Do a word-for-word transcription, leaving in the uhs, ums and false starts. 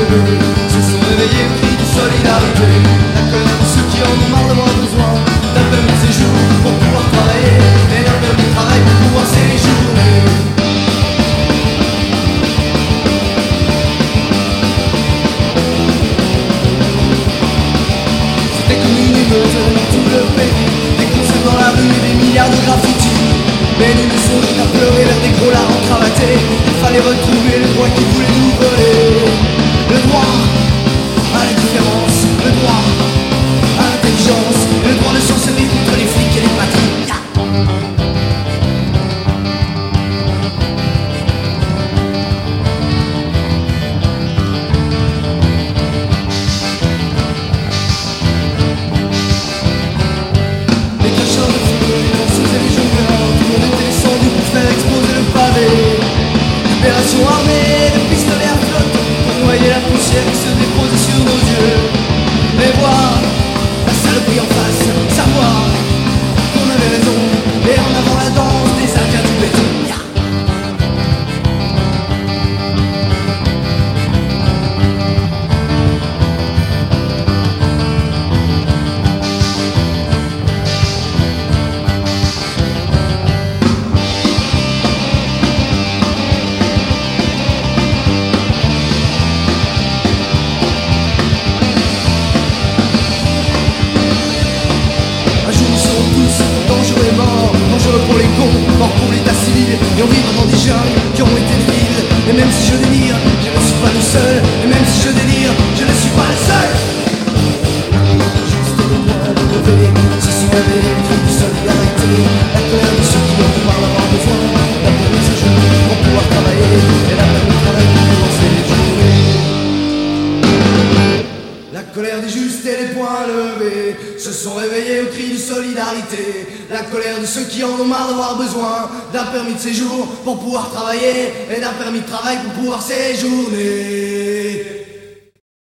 lever, se sont réveillés au cri de solidarité. La colère de ceux qui en ont marre d'avoir besoin d'un permis de séjour pour pouvoir travailler et d'un permis de travail pour pouvoir séjourner. C'était comme une émeute dans tout le pays, des concerts dans la rue et des milliards de graffitis. Mais nous ne songeons qu'à pleurer vers des gros lards cravatés. Il fallait retrouver le droit qui voulait nous voler. Le droit à la différence, le droit à l'intelligence, le droit de s'en servir contre les flics et les patriotes. Les cracheurs de feu, les danseuses et les jongleurs, tout le monde était descendu pour faire exploser le pavé. Libération armée de pistolets à flotte pour noyer la poussière qui se déposait sur nos yeux. Mais voir la saloperie en face, savoir qu'on avait raison, et en avant la danse des Indiens du béton. Dangereux et mort, dangereux pour les cons, mort pour l'état civil, et on vivre dans des jungles qui ont été des villes. Et même si je délire, je ne suis pas le seul, et même si je délire, je ne suis pas le seul. Juste le droit de lever, se sont réveillés les cris de solidarité. La colère de ceux qui ont du mal d'avoir besoin d'un permis de séjour pour pouvoir travailler, et d'un permis de travail pour commencer les journées. La colère des justes et les poings levés se sont réveillés au cri de solidarité. La colère de ceux qui en ont marre d'avoir besoin d'un permis de séjour pour pouvoir travailler et d'un permis de travail pour pouvoir séjourner.